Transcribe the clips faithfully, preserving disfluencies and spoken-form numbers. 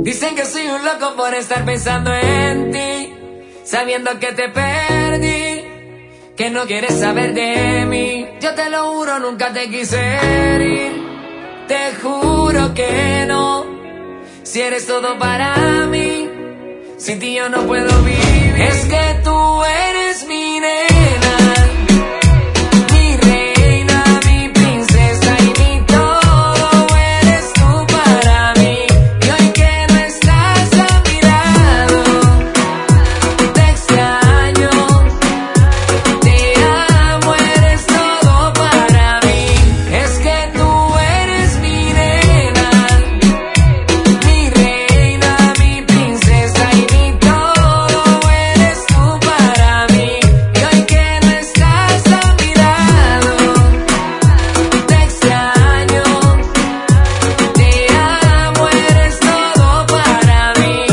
Dicen que soy un loco por estar pensando en ti, sabiendo que te perdí, que no quieres saber de mí. Yo te lo juro, nunca te quise herir, te juro que no. Si eres todo para mí, sin ti yo no puedo vivir. Es que tú eres mi nena, mi reina, mi princesa y mi todo. Eres tú para mí. Y hoy que no estás a mi lado, te extraño, te amo, eres todo para mí. Es que tú eres mi nena, mi reina, mi princesa y mi todo. Eres tú para mí. Y hoy que no estás a mi lado, te extraño, te amo, eres todo para mí.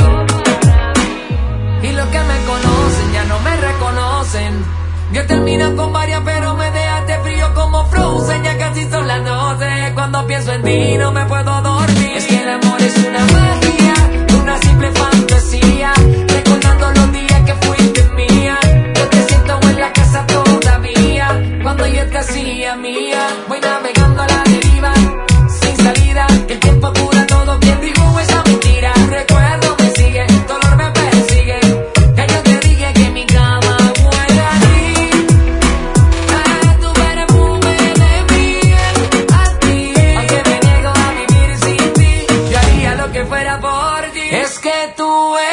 Y los que me conocen ya no me reconocen. Yo termino con varias pero me dejaste frío como Frozen. Ya casi son las doce, cuando pienso en ti no me puedo dormir. Es que el amor es una magia, una simple fantasía, recordando los días que fuiste mía. Yo te siento en la casa todavía, cuando yo te hacía mía. Voy navegando a la deriva, sin salida, que el tiempo cura todo, quien dijo esa mentira. Recuerdo me sigue, dolor me persigue, ya yo te dije que mi cama huele a ti, a tu perfume de miel, a ti. Aunque me niego a vivir sin ti, yo haría lo que fuera por ti. Es que tú eres